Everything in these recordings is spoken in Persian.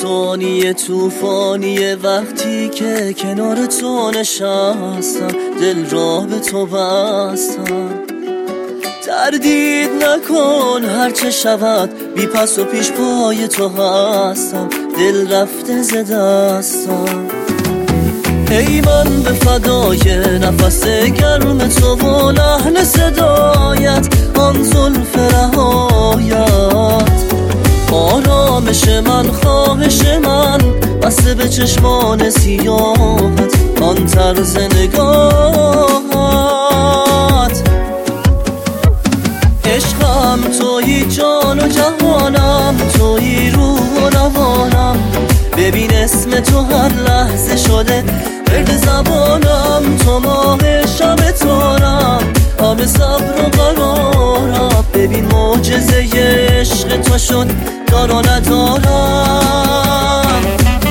ثانیه توفانیه وقتی که کنار تو نشستم، دل را به تو بستم. تردید نکن هرچه شود، بی پس و پیش پای تو هستم، دل رفته ز دستم. ای من به فدای نفس گرم تو و لحن صدایت، آن زلف رهایت، آرامش من، خواهش من، بسته به چشمان سیاهت، آن طرز نگاهت. عشقم تویی، جان و جهانم تویی، روح و روانم. ببین اسم تو هر لحظه شده ورد زبانم. تو ماه شب تارم، همه صبر و قرارم. ببین معجزه عشق تو شد دار و ندارم.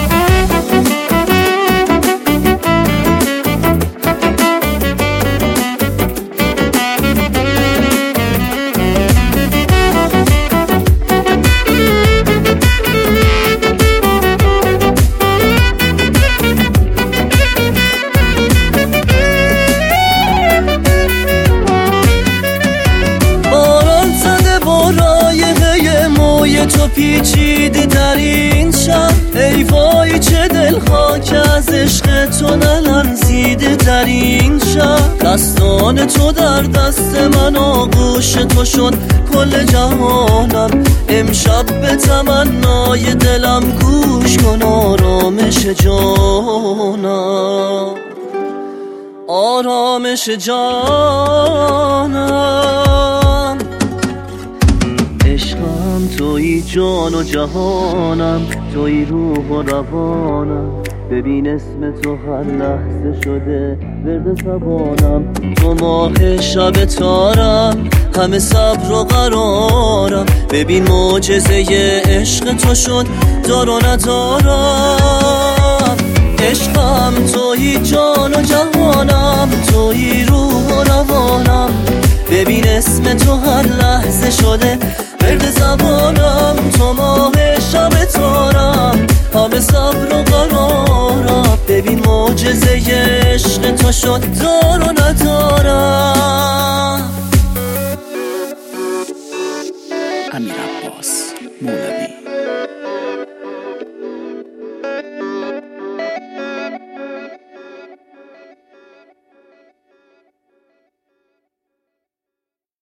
تو پیچیدی در این شب، ای وای چه دلها که از عشق تو نلرزیده در این شب. دستان تو در دست من، آغوش تو شد کل جهانم. امشب به تمنای دلم گوش کن، آرامش جانم، آرامش جانم. عشقم تویی، جان و جهانم تویی، روح و روانم. ببین اسم تو هر لحظه شده ورد زبانم. تو ماه شب تارم، همه صبر و قرارم. ببین معجزه عشق تو شد دار و ندارم. عشقم تویی، جان و جهانم تویی، روح و روانم. ببین اسم تو هر لحظه شده ورد زبانم. تو ماه شب تارم، همه صبر و قرارم. ببین معجزه عشق تو شد دار و ندارم. امیر عباس مولوی.